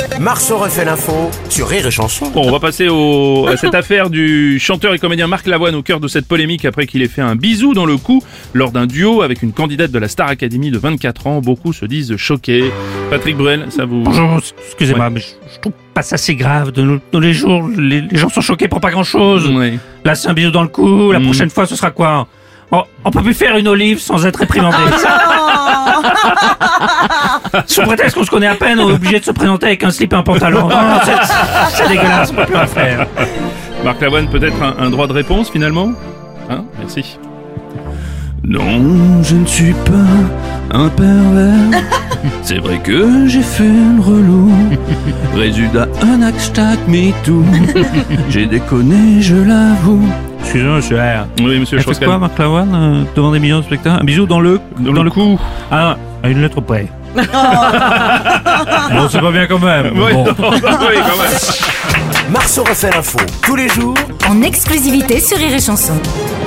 Marceau refait l'info sur Rire et Chanson. Bon, on va passer à cette affaire du chanteur et comédien Marc Lavoine au cœur de cette polémique après qu'il ait fait un bisou dans le cou lors d'un duo avec une candidate de la Star Academy de 24 ans. Beaucoup se disent choqués. Patrick Bruel, ça vous... Bonjour, excusez-moi, mais je trouve pas ça si grave. De nos les jours, les gens sont choqués pour pas grand-chose. Oui. Là, c'est un bisou dans le cou. La prochaine fois, ce sera quoi? On peut plus faire une olive sans être réprimandé. Sous prétexte qu'on se connaît à peine, on est obligé de se présenter avec un slip et un pantalon. Non, c'est dégueulasse, on peut plus rien faire. Marc Lavoine, peut-être un droit de réponse finalement? Hein? Merci. Non, je ne suis pas un pervers. C'est vrai que j'ai fait le relou. Résultat, un hashtag MeToo. J'ai déconné, je l'avoue. Excusez-moi, monsieur R. Oui, monsieur Elle fait Strauss-Kahn. quoi, Marc Lavoine, devant des millions de spectateurs? Un bisou dans le cou. Ah, à une lettre près. Bon, c'est pas bien quand même. Oui, Bon. non, oui, quand même. Marceau refait l'info tous les jours En exclusivité sur Rire et Chanson.